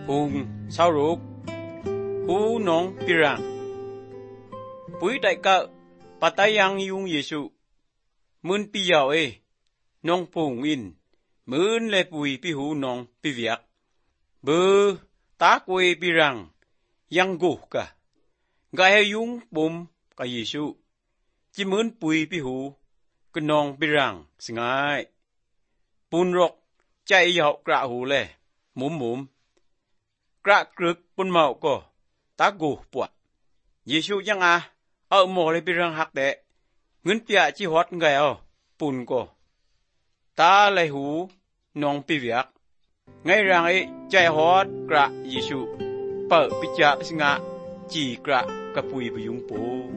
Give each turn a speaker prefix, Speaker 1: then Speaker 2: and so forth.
Speaker 1: Hùng sao rục hú nong pirang Bui đại cỡ patayang yung Yesu Mun pi yao nong pung in mun le bui pi hú nong pi viak Bơ tá quê pirang yang gu cả Gai yung bum ka Yesu Chỉ mun bui pi hú cái nong pirang singai Pun rok chạy yao kra hú le mum Kra kruk pun mau ko ta gu puat Yesu yang ở mồ le pirang hak de ngân pia chi hot ngai pun ko ta le hu nong pi viak ngai rang chạy hot kra Yesu per pi cha singa chi kra ka pui bu yung po